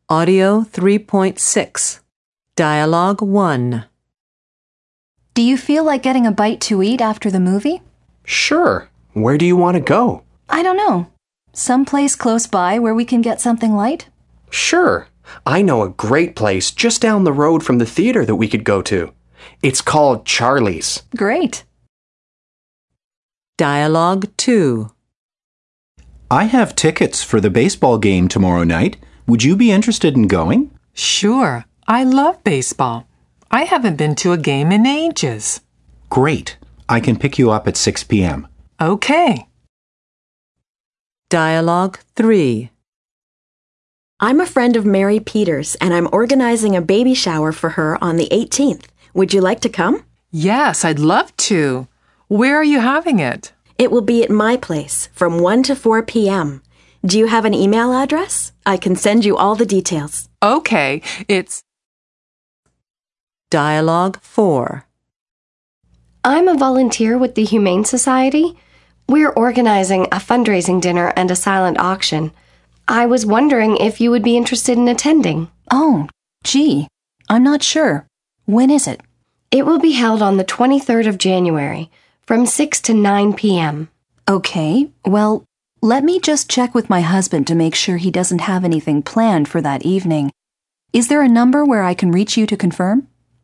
Audio 3.6. Dialogue 1. Do you feel like getting a bite to eat after the movie? Sure. Where do you want to go? I don't know. Someplace close by where we can get something light? Sure. I know a great place just down the road from the theater that we could go to. It's called Charlie's. Great. Dialogue 2. I have tickets for the baseball game tomorrow night. Would you be interested in going? Sure. I love baseball. I haven't been to a game in ages. Great. I can pick you up at 6 p.m. Okay. Dialogue 3. I'm a friend of Mary Peters, and I'm organizing a baby shower for her on the 18th. Would you like to come? Yes, I'd love to. Where are you having it? It will be at my place from 1 to 4 p.m. Do you have an email address? I can send you all the details. Okay, it's... Dialogue 4. I'm a volunteer with the Humane Society. We're organizing a fundraising dinner and a silent auction. I was wondering if you would be interested in attending. Oh, gee, I'm not sure. When is it? It will be held on the 23rd of January from 6 to 9 p.m. Okay, well, let me just check with my husband to make sure he doesn't have anything planned for that evening. Is there a number where I can reach you to confirm?